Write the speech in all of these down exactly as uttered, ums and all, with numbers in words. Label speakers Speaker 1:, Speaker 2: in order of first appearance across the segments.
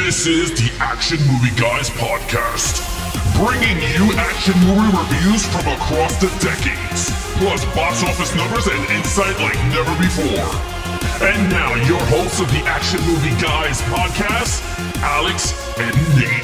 Speaker 1: This is the Action Movie Guys podcast, bringing you action movie reviews from across the decades, plus box office numbers and insight like never before. And now, your hosts of the Action Movie Guys podcast, Alex and Nate.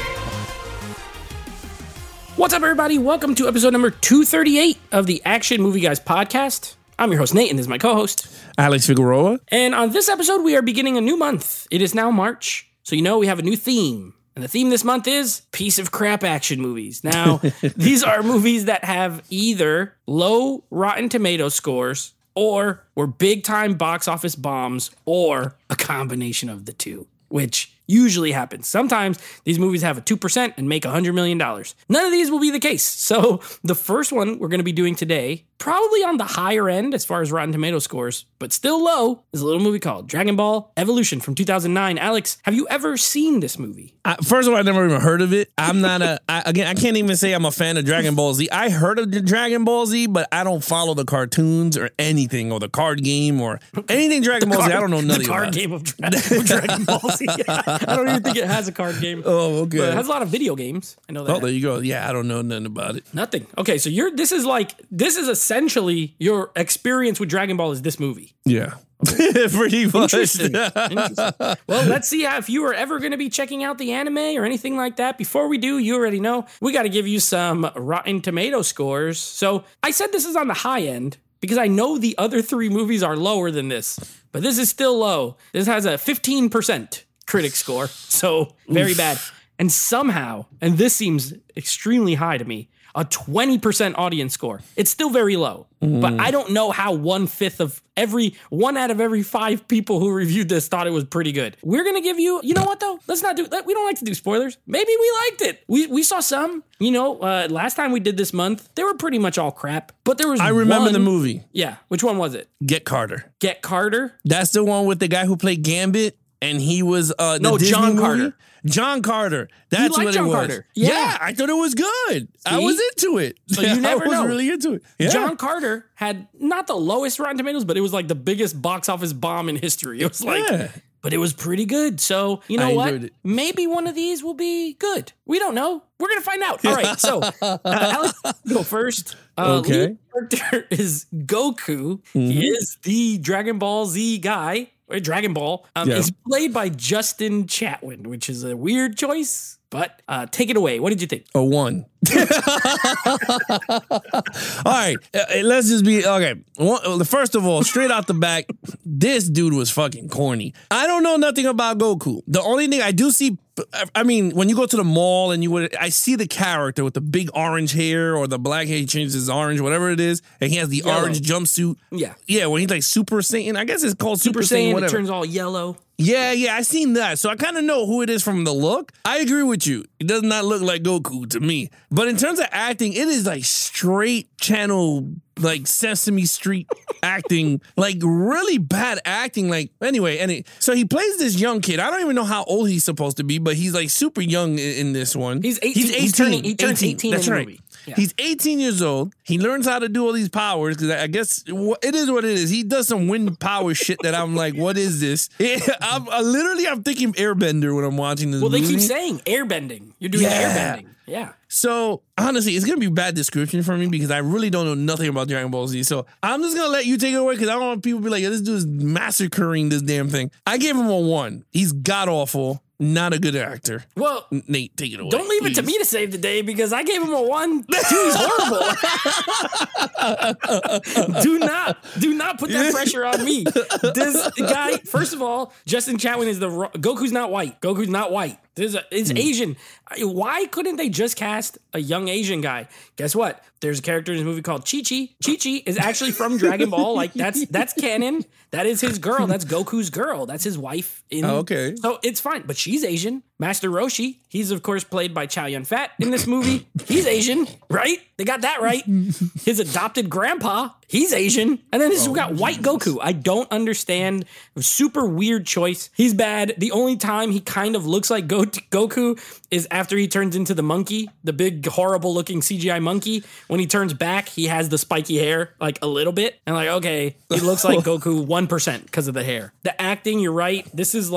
Speaker 2: What's up, everybody? Welcome to episode number two thirty-eight of the Action Movie Guys podcast. I'm your host, Nate, and this is my co-host,
Speaker 3: Alex Figueroa.
Speaker 2: And on this episode, we are beginning a new month. It is now March, so you know we have a new theme. And the theme this month is piece of crap action movies. Now, these are movies that have either low Rotten Tomato scores or were big-time box office bombs or a combination of the two, which usually happens. Sometimes these movies have a two percent and make one hundred million dollars. None of these will be the case. So the first one we're going to be doing today, probably on the higher end as far as Rotten Tomato scores, but still low, is a little movie called Dragon Ball Evolution from two thousand nine. Alex, have you ever seen this movie?
Speaker 3: I, first of all, I never even heard of it. I'm not a, I, again, I can't even say I'm a fan of Dragon Ball Z. I heard of the Dragon Ball Z, but I don't follow the cartoons or anything or the card game or anything Dragon Ball
Speaker 2: card,
Speaker 3: Z. I don't know nothing
Speaker 2: the card
Speaker 3: about
Speaker 2: game of, Dra- of Dragon Ball Z. I don't even think it has a card game.
Speaker 3: Oh, okay.
Speaker 2: But it has a lot of video games. I know that.
Speaker 3: Oh, there you go. Yeah, I don't know nothing about it.
Speaker 2: Nothing. Okay, so you're. This is like this is essentially your experience with Dragon Ball is this movie.
Speaker 3: Yeah. Pretty much.
Speaker 2: Interesting. Interesting. Well, let's see how if you are ever going to be checking out the anime or anything like that. Before we do, you already know we got to give you some Rotten Tomato scores. So I said this is on the high end because I know the other three movies are lower than this, but this is still low. This has a fifteen percent critic score, so very Oof. bad. And somehow, and this seems extremely high to me, a twenty percent audience score. It's still very low, mm. but I don't know how one fifth of every, one out of every five people who reviewed this thought it was pretty good. We're going to give you, you know what though? Let's not do, we don't like to do spoilers. Maybe we liked it. We we saw some, you know, uh, last time we did this month, they were pretty much all crap, but there was
Speaker 3: I remember
Speaker 2: one,
Speaker 3: the movie.
Speaker 2: Yeah. Which one was it?
Speaker 3: Get Carter.
Speaker 2: Get Carter?
Speaker 3: That's the one with the guy who played Gambit. And he was uh, the
Speaker 2: no
Speaker 3: Disney
Speaker 2: John
Speaker 3: movie?
Speaker 2: Carter.
Speaker 3: John Carter. That's
Speaker 2: you like
Speaker 3: what
Speaker 2: John
Speaker 3: it was.
Speaker 2: Carter. Yeah.
Speaker 3: yeah, I thought it was good.
Speaker 2: See?
Speaker 3: I was into it.
Speaker 2: So you never
Speaker 3: I was
Speaker 2: know.
Speaker 3: really into it. Yeah.
Speaker 2: John Carter had not the lowest Rotten Tomatoes, but it was like the biggest box office bomb in history. It was like, yeah. but it was pretty good. So you know
Speaker 3: I
Speaker 2: what?
Speaker 3: It.
Speaker 2: Maybe one of these will be good. We don't know. We're gonna find out. All right. So uh, Alex, go first. Uh,
Speaker 3: okay.
Speaker 2: Lead character is Goku. Mm-hmm. He is the Dragon Ball Z guy. Or Dragon Ball. Um, yeah. It's played by Justin Chatwin, which is a weird choice, but uh, take it away. What did you think?
Speaker 3: A one. All right, let's just be okay. First of all, straight out the back, this dude was fucking corny. I don't know nothing about Goku. The only thing I do see, I mean, when you go to the mall and you would, I see the character with the big orange hair or the black hair, he changes his orange, whatever it is, and he has the yellow. Orange jumpsuit.
Speaker 2: Yeah,
Speaker 3: yeah. When he's like Super Saiyan, I guess it's called Super,
Speaker 2: Super
Speaker 3: Saiyan.
Speaker 2: Saiyan,
Speaker 3: Whatever.
Speaker 2: It turns all yellow.
Speaker 3: Yeah, yeah, I seen that. So I kind of know who it is from the look. I agree with you. It does not look like Goku to me. But in terms of acting, it is like straight channel, like Sesame Street acting, like really bad acting. Like, anyway, and it, so he plays this young kid. I don't even know how old he's supposed to be, but he's like super young in, in this one.
Speaker 2: He's eighteen. He's eighteen. He's turning, he turns eighteen. eighteen
Speaker 3: That's
Speaker 2: in the
Speaker 3: right.
Speaker 2: movie. Yeah.
Speaker 3: He's eighteen years old. He learns how to do all these powers because I guess it is what it is. He does some wind power shit that I'm like, what is this? I'm I literally I'm thinking Airbender when I'm watching this.
Speaker 2: Well,
Speaker 3: movie.
Speaker 2: They keep saying airbending. You're doing
Speaker 3: yeah.
Speaker 2: airbending. Yeah.
Speaker 3: So honestly, it's gonna be bad description for me because I really don't know nothing about Dragon Ball Z. So I'm just gonna let you take it away because I don't want people to be like, yeah, this dude's massacring this damn thing. I gave him a one. He's god awful. Not a good actor.
Speaker 2: Well,
Speaker 3: Nate, take it away.
Speaker 2: Don't leave
Speaker 3: please.
Speaker 2: it to me to save the day because I gave him a one. Dude, he's horrible. do not, do not put that pressure on me. This guy, first of all, Justin Chatwin is the Goku's not white. Goku's not white. There's a, it's mm. Asian. Why couldn't they just cast a young Asian guy? Guess what? There's a character in this movie called Chi-Chi. Chi-Chi is actually from Dragon Ball. Like that's that's canon. That is his girl. That's Goku's girl. That's his wife. In,
Speaker 3: oh, okay.
Speaker 2: So it's fine. But she's Asian. Master Roshi, he's of course played by Chow Yun-Fat in this movie. He's Asian, right? They got that right. His adopted grandpa, he's Asian. And then this oh, we got white Goku. I don't understand. Super weird choice. He's bad. The only time he kind of looks like Go- Goku is after he turns into the monkey, the big horrible looking C G I monkey. When he turns back, he has the spiky hair like a little bit. And like, okay, he looks like Goku one percent because of the hair. The acting, you're right. This is like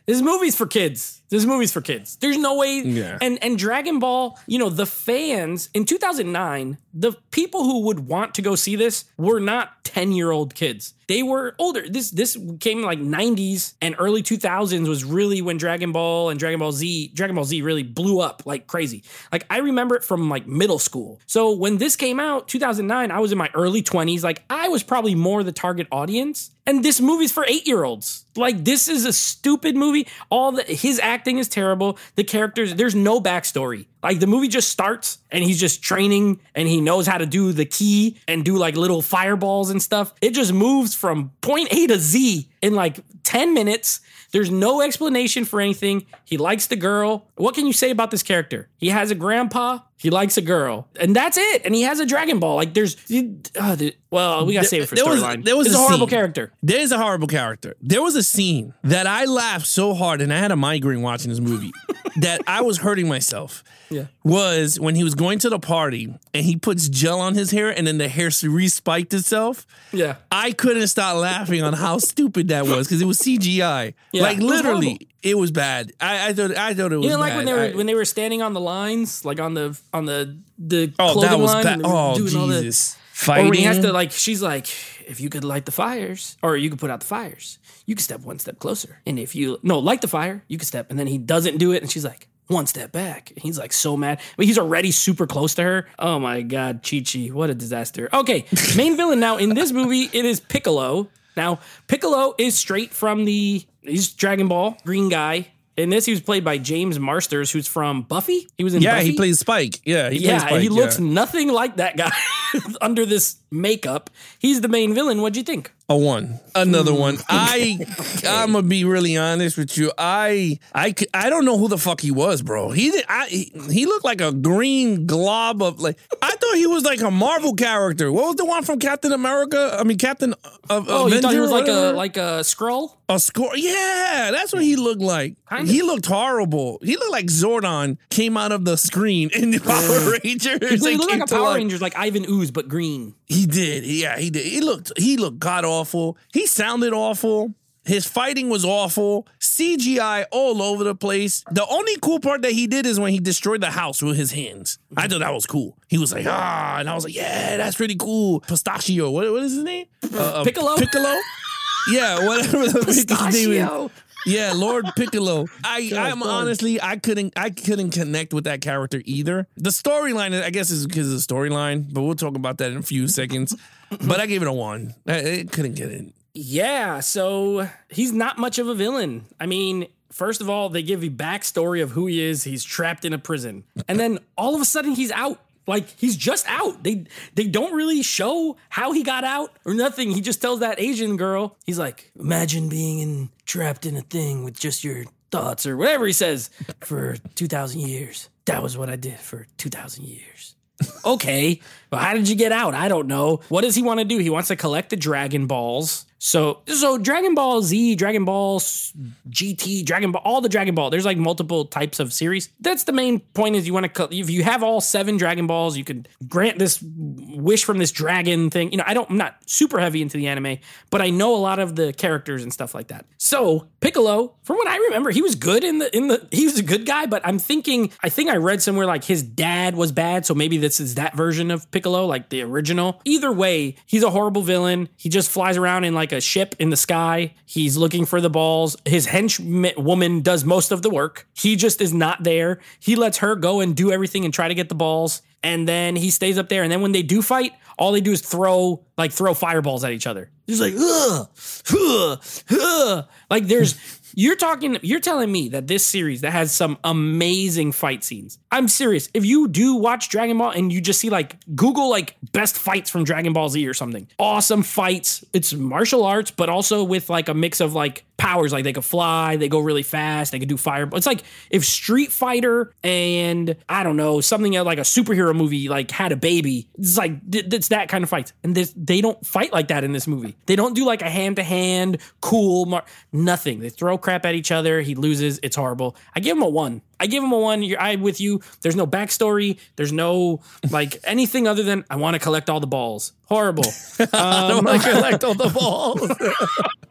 Speaker 2: This movie's for kids. This movie's for kids. There's no way.
Speaker 3: Yeah.
Speaker 2: And and Dragon Ball, you know, the fans in two thousand nine, the people who would want to go see this were not ten-year-old kids. They were older. This this came in like nineties and early two thousands was really when Dragon Ball and Dragon Ball Z, Dragon Ball Z really blew up like crazy. Like I remember it from like middle school. So when this came out, two thousand nine, I was in my early twenties. Like I was probably more the target audience. And this movie's for eight-year-olds. Like, this is a stupid movie. All the his acting is terrible. The characters, there's no backstory. Like, the movie just starts, and he's just training, and he knows how to do the key and do, like, little fireballs and stuff. It just moves from point A to Z in, like, ten minutes. There's no explanation for anything. He likes the girl. What can you say about this character? He has a grandpa. He likes a girl. And that's it. And he has a Dragon Ball. Like, there's... Uh, the, well, we got to save it for storyline.
Speaker 3: There was
Speaker 2: it's
Speaker 3: a,
Speaker 2: a horrible
Speaker 3: scene.
Speaker 2: character.
Speaker 3: There is a horrible character. There was a scene that I laughed so hard, and I had a migraine watching this movie, that I was hurting myself.
Speaker 2: Yeah.
Speaker 3: Was when he was going to the party, and he puts gel on his hair, and then the hair re-spiked itself.
Speaker 2: Yeah.
Speaker 3: I couldn't stop laughing on how stupid that was, because it was C G I.
Speaker 2: Yeah,
Speaker 3: like,
Speaker 2: it was
Speaker 3: literally,
Speaker 2: horrible.
Speaker 3: it was bad. I, I thought I thought it was
Speaker 2: You know, like
Speaker 3: bad.
Speaker 2: when they were
Speaker 3: I,
Speaker 2: when they were standing on the lines, like on the on the the
Speaker 3: oh,
Speaker 2: clothing
Speaker 3: that was
Speaker 2: line,
Speaker 3: bad.
Speaker 2: and they were
Speaker 3: Oh,
Speaker 2: doing all the-
Speaker 3: Jesus.
Speaker 2: or
Speaker 3: Fighting.
Speaker 2: when he has to, like, she's like, if you could light the fires, or you could put out the fires, you could step one step closer. And if you no light the fire, you could step. And then he doesn't do it, and she's like, one step back. And he's like so mad, but he's already super close to her. Oh my god, Chi-Chi, what a disaster. Okay, main villain now in this movie, it is Piccolo. Now Piccolo is straight from the he's Dragon Ball green guy. In this, he was played by James Marsters, who's from Buffy. He was in
Speaker 3: Yeah,
Speaker 2: Buffy.
Speaker 3: he plays Spike. Yeah, he
Speaker 2: Yeah,
Speaker 3: plays Spike.
Speaker 2: he looks
Speaker 3: yeah.
Speaker 2: nothing like that guy under this makeup. He's the main villain. What'd you think?
Speaker 3: A one, another one. I, I'm gonna be really honest with you. I, I, c- I don't know who the fuck he was, bro. He did. I, he, he looked like a green glob of like. I thought he was like a Marvel character. What was the one from Captain America? I mean, Captain of
Speaker 2: Oh,
Speaker 3: Avenger,
Speaker 2: you thought he was like a
Speaker 3: whatever?
Speaker 2: like a Skrull?
Speaker 3: A score. Yeah, that's what he looked like.
Speaker 2: Kinda.
Speaker 3: He looked horrible. He looked like Zordon came out of the screen in the Power Rangers.
Speaker 2: He
Speaker 3: and
Speaker 2: looked
Speaker 3: came
Speaker 2: like a
Speaker 3: to
Speaker 2: Power
Speaker 3: life.
Speaker 2: Rangers, like Ivan Ooze, but green.
Speaker 3: He did. Yeah, he did. He looked he looked god awful. He sounded awful. His fighting was awful. C G I all over the place. The only cool part that he did is when he destroyed the house with his hands. I thought that was cool. He was like, ah, and I was like, yeah, that's pretty cool. Pistachio. What, what is his name? Uh,
Speaker 2: Piccolo?
Speaker 3: Piccolo? Yeah, whatever the his name is.
Speaker 2: Pistachio.
Speaker 3: Yeah, Lord Piccolo. I,
Speaker 2: God,
Speaker 3: I'm
Speaker 2: God.
Speaker 3: honestly, I couldn't, I couldn't connect with that character either. The storyline, I guess, is because of the storyline, but we'll talk about that in a few seconds. But I gave it a one. I, I couldn't get it.
Speaker 2: Yeah, so he's not much of a villain. I mean, first of all, they give you backstory of who he is. He's trapped in a prison. And then all of a sudden he's out. Like, he's just out. They they don't really show how he got out or nothing. He just tells that Asian girl, he's like, imagine being in trapped in a thing with just your thoughts or whatever he says for two thousand years. That was what I did for two thousand years. Okay, but how did you get out? I don't know. What does he want to do? He wants to collect the Dragon Balls. So, so Dragon Ball Z, Dragon Ball G T, Dragon Ball, all the Dragon Ball. There's like multiple types of series. That's the main point is you want to, if you have all seven Dragon Balls, you could grant this wish from this dragon thing. You know, I don't, I'm not super heavy into the anime, but I know a lot of the characters and stuff like that. So Piccolo, from what I remember, he was good in the, in the, he was a good guy, but I'm thinking, I think I read somewhere like his dad was bad. So maybe this is that version of Piccolo, like the original. Either way, he's a horrible villain. He just flies around in like a ship in the sky. He's looking for the balls. His henchwoman does most of the work. He just is not there. He lets her go and do everything and try to get the balls. And then he stays up there. And then when they do fight, all they do is throw, like throw fireballs at each other. He's like, ugh, ugh, ugh. Like there's, you're talking, you're telling me that this series that has some amazing fight scenes. I'm serious. If you do watch Dragon Ball and you just see like, Google like best fights from Dragon Ball Z or something. Awesome fights. It's martial arts, but also with like a mix of like powers. Like they could fly, they go really fast, they could do fire. It's like if Street Fighter and I don't know, something like a superhero movie like had a baby. It's like, it's that kind of fight. And this, they don't fight like that in this movie. They don't do like a hand-to-hand, cool, mar- nothing. They throw crap at each other. He loses. It's horrible. I give him a one. I give him a one. You're, I with you. There's no backstory. There's no like anything other than I want to collect all the balls. Horrible.
Speaker 3: I
Speaker 2: Um,
Speaker 3: want to collect all the balls.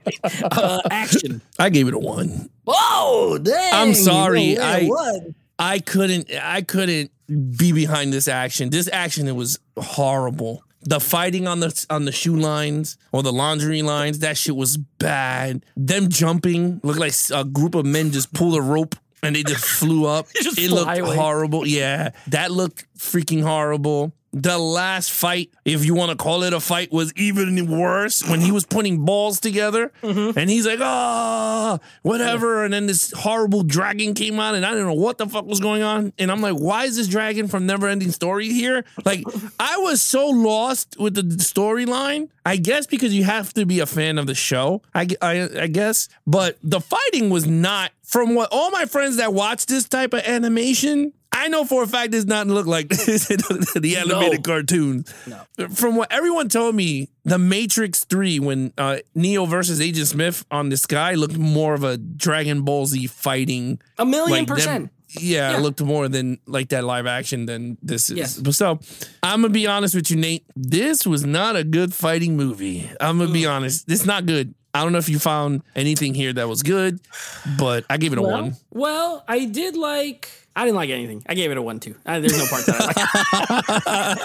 Speaker 2: uh, action.
Speaker 3: I gave it a one.
Speaker 2: Whoa, dang.
Speaker 3: I'm sorry.
Speaker 2: No,
Speaker 3: I
Speaker 2: what?
Speaker 3: I couldn't I couldn't be behind this action. This action, it was horrible. The fighting on the on the shoe lines or the laundry lines, that shit was bad. Them jumping looked like a group of men just pulled a rope and they just flew up.
Speaker 2: Just
Speaker 3: it looked
Speaker 2: away.
Speaker 3: horrible. Yeah, that looked freaking horrible. The last fight, if you want to call it a fight, was even worse when he was putting balls together. Mm-hmm. And he's like, oh, whatever. Yeah. And then this horrible dragon came out and I didn't know what the fuck was going on. And I'm like, why is this dragon from Neverending Story here? Like, I was so lost with the storyline. I guess because you have to be a fan of the show, I, I, I guess. But the fighting was not, from what all my friends that watch this type of animation, I know for a fact this doesn't look like the animated no. cartoons. No. From what everyone told me, The Matrix three, when uh, Neo versus Agent Smith on the sky, looked more of a Dragon Ball Z fighting.
Speaker 2: A million
Speaker 3: like
Speaker 2: percent.
Speaker 3: Them. Yeah, yeah, it looked more than like that live action than this is.
Speaker 2: Yes.
Speaker 3: So I'm going to be honest with you, Nate. This was not a good fighting movie. I'm going to be honest. It's not good. I don't know if you found anything here that was good, but I gave it a
Speaker 2: well,
Speaker 3: one.
Speaker 2: Well, I did like... I didn't like anything. I gave it a one, too. Uh, there's no part that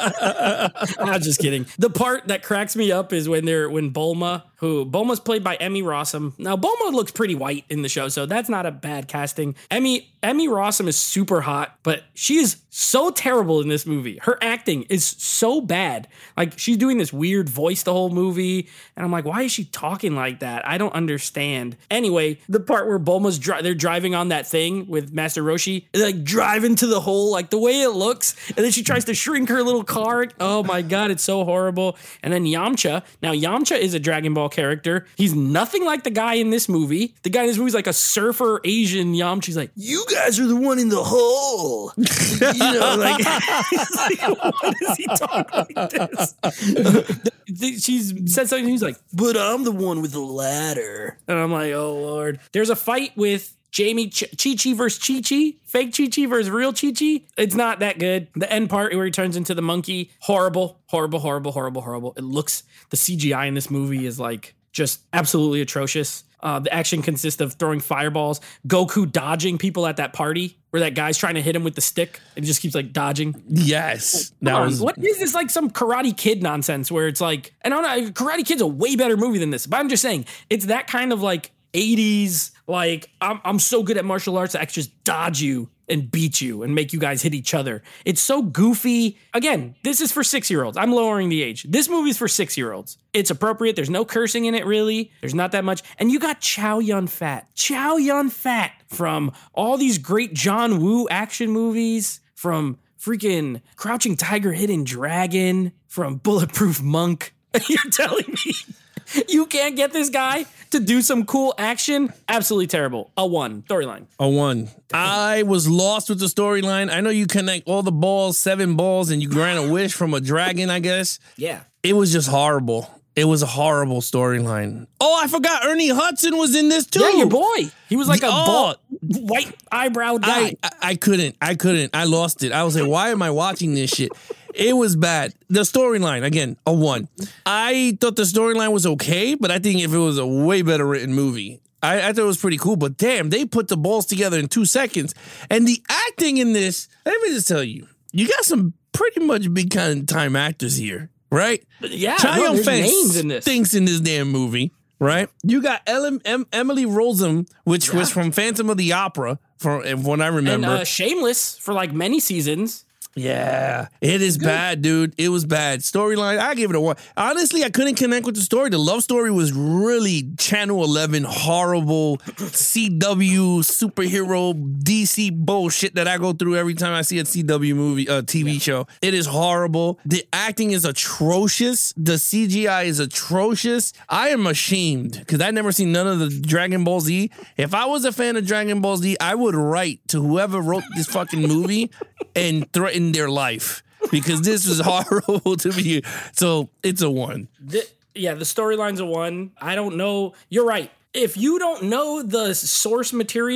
Speaker 2: I like. I'm just kidding. The part that cracks me up is when they're when Bulma, who Bulma's played by Emmy Rossum. Now, Bulma looks pretty white in the show, so that's not a bad casting. Emmy Emmy Rossum is super hot, but she is so terrible in this movie. Her acting is so bad. Like, she's doing this weird voice the whole movie, and I'm like, why is she talking like that? I don't understand. Anyway, the part where Bulma's dri- they're driving on that thing with Master Roshi, like driving to the hole, like the way it looks, and then she tries to shrink her little car. Oh my god, it's so horrible. And then Yamcha. Now Yamcha is a Dragon Ball character. He's nothing like the guy in this movie. The guy in this movie is like a surfer Asian Yamcha. He's like, you guys are the one in the hole. You know, like, like what does he talk like this? She said something. He's like, but I'm the one with the ladder. And I'm like, oh Lord. There's a fight with Jamie Ch- Chi-Chi versus Chi-Chi. Fake Chi-Chi versus real Chi-Chi. It's not that good. The end part where he turns into the monkey. Horrible, horrible, horrible, horrible, horrible. It looks, the C G I in this movie is like just absolutely atrocious. Uh, the action consists of throwing fireballs, Goku dodging people at that party where that guy's trying to hit him with the stick and he just keeps like dodging.
Speaker 3: Yes.
Speaker 2: That was, what is this, like some Karate Kid nonsense where it's like, and I don't know, Karate Kid's a way better movie than this, but I'm just saying it's that kind of like eighties, like I'm I'm so good at martial arts that I can just dodge you and beat you and make you guys hit each other. It's so goofy. Again, this is for six-year-olds. I'm lowering the age. This movie's for six-year-olds. It's appropriate. There's no cursing in it, really. There's not that much. And you got Chow Yun-Fat. Chow Yun-Fat from all these great John Woo action movies, from freaking Crouching Tiger, Hidden Dragon, from Bulletproof Monk. You're telling me you can't get this guy to do some cool action? Absolutely terrible. A one. Storyline.
Speaker 3: A one. I was lost with the storyline. I know you connect all the balls, seven balls, and you grant a wish from a dragon, I guess.
Speaker 2: Yeah.
Speaker 3: It was just horrible. It was a horrible storyline. Oh, I forgot Ernie Hudson was in this too.
Speaker 2: Yeah, your boy. He was like a
Speaker 3: oh,
Speaker 2: bald, white eyebrow guy.
Speaker 3: I, I, I couldn't. I couldn't. I lost it. I was like, why am I watching this shit? It was bad. The storyline, again, a one. I thought the storyline was okay, but I think if it was a way better written movie, I, I thought it was pretty cool. But damn, they put the balls together in two seconds. And the acting in this, let me just tell you, you got some pretty much big kind of time actors here, right?
Speaker 2: Yeah,
Speaker 3: Chow
Speaker 2: no,
Speaker 3: Yun-Fat
Speaker 2: names in this.
Speaker 3: stinks in this damn movie, right? You got Ellen, em, Emily Rossum, which yeah. was from Phantom of the Opera, from what I remember.
Speaker 2: And uh, Shameless for like many seasons.
Speaker 3: Yeah, it is bad, dude. It was bad. Storyline, I give it a one. Honestly, I couldn't connect with the story. The love story was really Channel eleven, horrible C W superhero D C bullshit that I go through every time I see a C W movie, uh, T V yeah. show. It is horrible. The acting is atrocious. The C G I is atrocious. I am ashamed because I never seen none of the Dragon Ball Z. If I was a fan of Dragon Ball Z, I would write to whoever wrote this fucking movie and threaten their life because this is horrible to me. So it's a one.
Speaker 2: The, yeah, the storyline's a one. I don't know. You're right. If you don't know the source material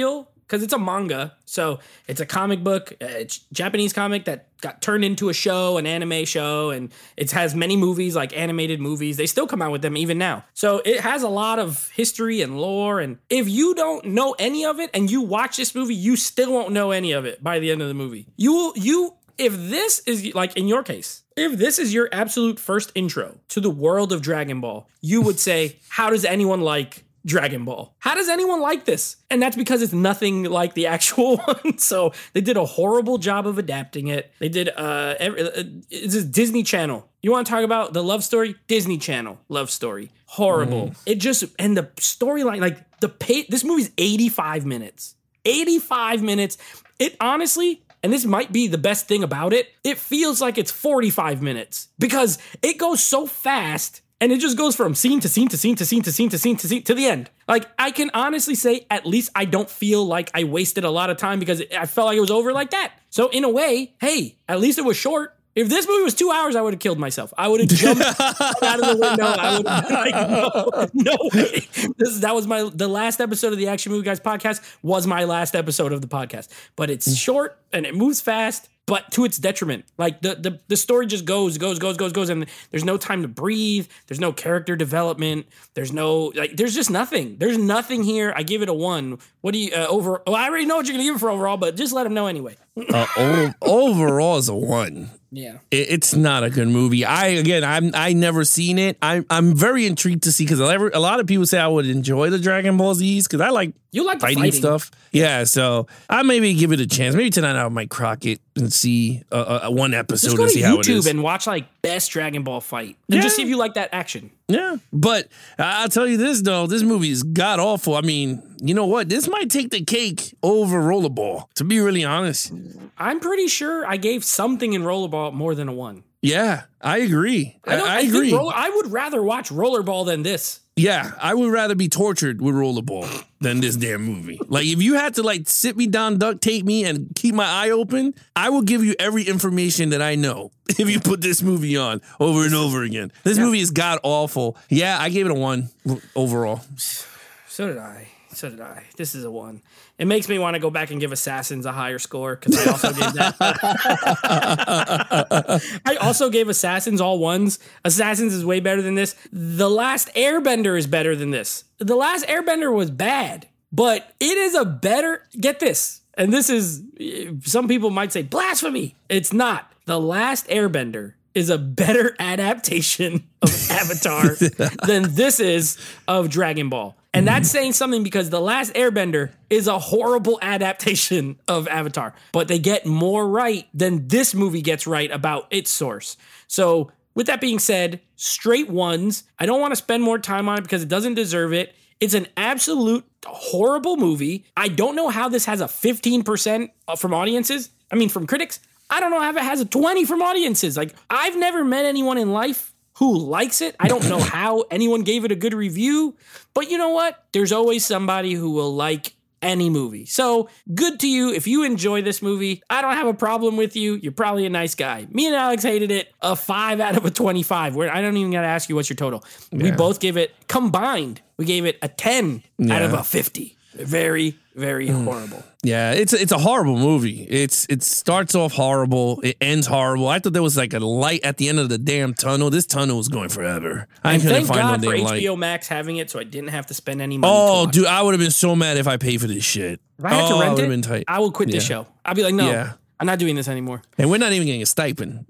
Speaker 2: because it's a manga. So it's a comic book. uh, It's Japanese comic that got turned into a show, an anime show, and it has many movies, like animated movies. They still come out with them even now. So it has a lot of history and lore. And if you don't know any of it and you watch this movie, you still won't know any of it by the end of the movie. You will, you, if this is like in your case, if this is your absolute first intro to the world of Dragon Ball, you would say, how does anyone like Dragon Ball? How does anyone like this? And that's because it's nothing like the actual one. So they did a horrible job of adapting it. They did, uh, every, uh it's a Disney Channel. You want to talk about the love story? Disney Channel love story. Horrible. Mm. It just, and the storyline, like the pay, this movie's eighty-five minutes. eighty-five minutes. It honestly, and this might be the best thing about it, it feels like it's forty-five minutes because it goes so fast and it just goes from scene to scene to scene to scene to scene to scene to scene to the end. Like, I can honestly say, at least I don't feel like I wasted a lot of time because I felt like it was over like that. So in a way, hey, at least it was short. If this movie was two hours, I would have killed myself. I would have jumped out of the window. I would have been like, no, no way. This is, that was my, the last episode of the Action Movie Guys podcast was my last episode of the podcast. But it's short and it moves fast, but to its detriment. Like the, the, the story just goes, goes, goes, goes, goes. And there's no time to breathe. There's no character development. There's no, like, there's just nothing. There's nothing here. I give it a one. What do you, uh, over, well, I already know what you're going to give it for overall, but just let them know anyway.
Speaker 3: uh, o- overall is a one.
Speaker 2: Yeah,
Speaker 3: it, it's not a good movie. I again, I'm I never seen it. I'm I'm very intrigued to see because a lot of people say I would enjoy the Dragon Ball Z's because I like
Speaker 2: you like
Speaker 3: fighting,
Speaker 2: fighting
Speaker 3: stuff. Yeah, so I maybe give it a chance. Maybe tonight I might crock it and see uh, uh, one episode
Speaker 2: just go
Speaker 3: and
Speaker 2: to
Speaker 3: see how it is.
Speaker 2: YouTube and watch like best Dragon Ball fight and
Speaker 3: Yeah.
Speaker 2: just see if you like that action.
Speaker 3: Yeah, but I'll tell you this though, this movie is god awful. I mean, you know what? This might take the cake over Rollerball. To be really honest,
Speaker 2: I'm pretty sure I gave something in Rollerball more than a one.
Speaker 3: yeah, I agree.
Speaker 2: I, don't,
Speaker 3: I,
Speaker 2: I
Speaker 3: agree.
Speaker 2: Think roller, I would rather watch Rollerball than this.
Speaker 3: Yeah, I would rather be tortured with Rollerball than this damn movie. Like, if you had to, like, sit me down, duct tape me, and keep my eye open, I will give you every information that I know if you put this movie on over and over again. This yeah. movie is god-awful. Yeah, I gave it a one overall.
Speaker 2: So did I. So did I. This is a one. It makes me want to go back and give Assassins a higher score because I also gave that. I also gave Assassins all ones. Assassins is way better than this. The Last Airbender is better than this. The Last Airbender was bad, but it is a better, get this, and this is, some people might say blasphemy. It's not. The Last Airbender is a better adaptation of Avatar than this is of Dragon Ball. And that's saying something because The Last Airbender is a horrible adaptation of Avatar, but they get more right than this movie gets right about its source. So with that being said, straight ones. I don't want to spend more time on it because it doesn't deserve it. It's an absolute horrible movie. I don't know how this has a fifteen percent from audiences. I mean, from critics. I don't know how it has a twenty from audiences. Like, I've never met anyone in life who likes it. I don't know how anyone gave it a good review, but you know what? There's always somebody who will like any movie. So good to you. If you enjoy this movie, I don't have a problem with you. You're probably a nice guy. Me and Alex hated it. A five out of a twenty-five. Where I don't even got to ask you what's your total. Yeah. We both gave it combined. We gave it a ten yeah. out of a fifty. Very, very mm. horrible.
Speaker 3: Yeah, it's it's a horrible movie. It's it starts off horrible. It ends horrible. I thought there was like a light at the end of the damn tunnel. This tunnel was going forever. I
Speaker 2: and
Speaker 3: couldn't
Speaker 2: thank
Speaker 3: find
Speaker 2: God
Speaker 3: no
Speaker 2: for
Speaker 3: damn
Speaker 2: H B O
Speaker 3: light.
Speaker 2: Max having it, so I didn't have to spend any money.
Speaker 3: Oh, dude, I would have been so mad if I paid for this shit.
Speaker 2: If I had
Speaker 3: oh,
Speaker 2: to rent
Speaker 3: I
Speaker 2: it,
Speaker 3: been tight.
Speaker 2: I would quit this
Speaker 3: yeah.
Speaker 2: show. I'd be like, no.
Speaker 3: Yeah.
Speaker 2: I'm not doing this anymore.
Speaker 3: And we're not even getting a stipend.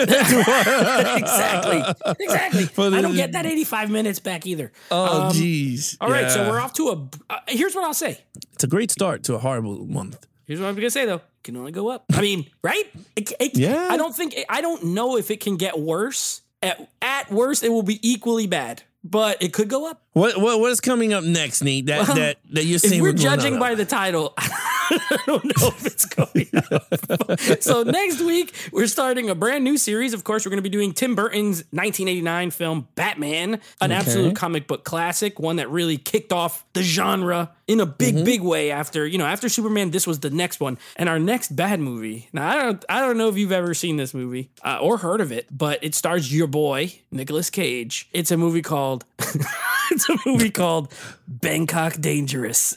Speaker 2: exactly. Exactly. I don't get that eighty-five minutes back either.
Speaker 3: Oh, jeez.
Speaker 2: Um, all right, yeah. so we're off to a... Uh, here's what I'll say.
Speaker 3: It's a great start to a horrible month.
Speaker 2: Here's what I'm going to say, though. It can only go up. I mean, right? It, it,
Speaker 3: yeah.
Speaker 2: I don't think... I don't know if it can get worse. At, at worst, it will be equally bad. But it could go up.
Speaker 3: What what what is coming up next, Nate? That
Speaker 2: well,
Speaker 3: that that you're saying
Speaker 2: if we're,
Speaker 3: we're
Speaker 2: judging by the title, I don't know if it's going up. So next week we're starting a brand new series. Of course, we're going to be doing Tim Burton's nineteen eighty-nine film Batman, an okay. absolute comic book classic, one that really kicked off the genre in a big, mm-hmm. big way. After you know, after Superman, this was the next one, and our next bad movie. Now, I don't, I don't know if you've ever seen this movie uh, or heard of it, but it stars your boy Nicolas Cage. It's a movie called. It's a movie called Bangkok Dangerous.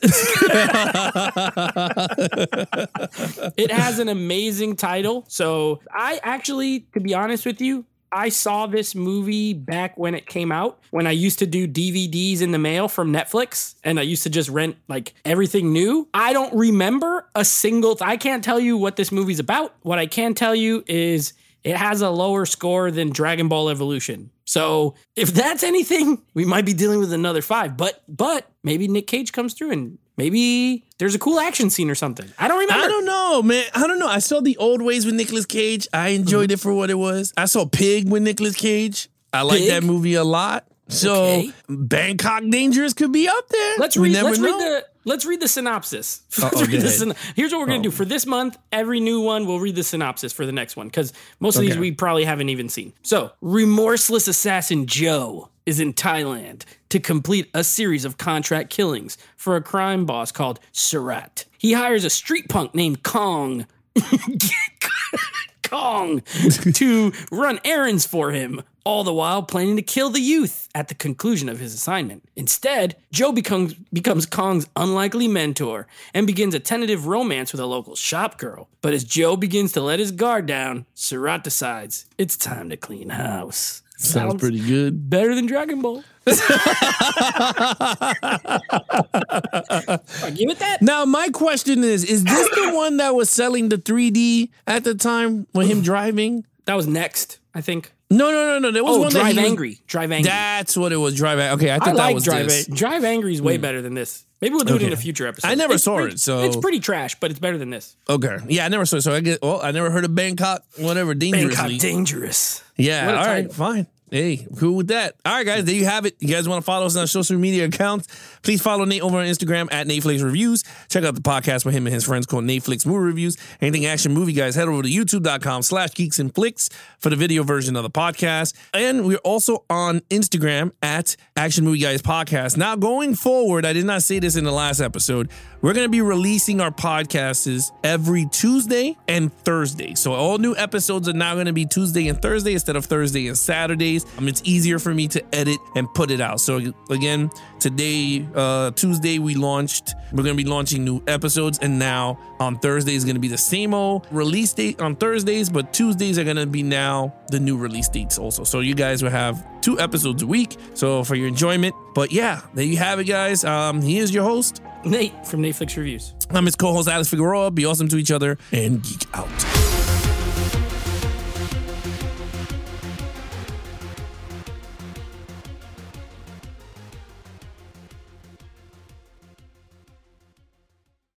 Speaker 2: It has an amazing title. So I actually, to be honest with you, I saw this movie back when it came out, when I used to do D V Ds in the mail from Netflix, and I used to just rent like everything new. I don't remember a single, th- I can't tell you what this movie's about. What I can tell you is it has a lower score than Dragon Ball Evolution. So if that's anything, we might be dealing with another five, but, but maybe Nick Cage comes through and maybe there's a cool action scene or something. I don't remember.
Speaker 3: I don't know, man. I don't know. I saw The Old Ways with Nicolas Cage. I enjoyed mm-hmm. it for what it was. I saw Pig with Nicolas Cage. I like that movie a lot. So okay. Bangkok Dangerous could be up there.
Speaker 2: Let's read. Let's know. read the. Let's read the synopsis.
Speaker 3: Let's read the syn-
Speaker 2: Here's what we're gonna oh. do for this month. Every new one, we'll read the synopsis for the next one because most of okay. these we probably haven't even seen. So, remorseless assassin Joe is in Thailand to complete a series of contract killings for a crime boss called Surat. He hires a street punk named Kong. Kong to run errands for him, all the while planning to kill the youth at the conclusion of his assignment. Instead, Joe becomes becomes Kong's unlikely mentor and begins a tentative romance with a local shop girl. But as Joe begins to let his guard down, Surat decides it's time to clean house.
Speaker 3: Sounds, Sounds pretty good.
Speaker 2: Better than Dragon Ball. I give it that.
Speaker 3: Now, my question is, is this the one that was selling the three D at the time with him driving?
Speaker 2: That was Next, I think.
Speaker 3: No, no, no, no. There was
Speaker 2: oh,
Speaker 3: one
Speaker 2: Drive
Speaker 3: that
Speaker 2: Angry. Was, Drive Angry.
Speaker 3: That's what it was, Drive Angry. Okay, I thought
Speaker 2: I
Speaker 3: that
Speaker 2: like
Speaker 3: was
Speaker 2: Drive
Speaker 3: this.
Speaker 2: A- Drive Angry is way mm. better than this. Maybe we'll do okay. it in a future episode.
Speaker 3: I never
Speaker 2: it's
Speaker 3: saw
Speaker 2: pretty,
Speaker 3: it, so...
Speaker 2: It's pretty trash, but it's better than this.
Speaker 3: Okay. Yeah, I never saw it, so I get... Well, I never heard of Bangkok, whatever, Dangerously.
Speaker 2: Bangkok Dangerous.
Speaker 3: Yeah, all right, title. Fine. Hey, cool with that. All right, guys, there you have it. You guys want to follow us on our social media accounts? Please follow Nate over on Instagram at Nateflix Reviews. Check out the podcast with him and his friends called Nateflix Movie Reviews. Anything action movie, guys, head over to youtube.com slash geeks and flicks for the video version of the podcast. And we're also on Instagram at Action Movie Guys Podcast. Now, going forward, I did not say this in the last episode, we're going to be releasing our podcasts every Tuesday and Thursday. So all new episodes are now going to be Tuesday and Thursday instead of Thursday and Saturdays. Um, it's easier for me to edit and put it out. So again, today, uh, Tuesday, we launched, we're going to be launching new episodes. And now on Thursday is going to be the same old release date on Thursdays, but Tuesdays are going to be now the new release dates also. So you guys will have two episodes a week. So for your enjoyment. But yeah, there you have it, guys. Um, he is your host,
Speaker 2: Nate from Nateflix Reviews.
Speaker 3: I'm his co-host, Alex Figueroa. Be awesome to each other and geek out.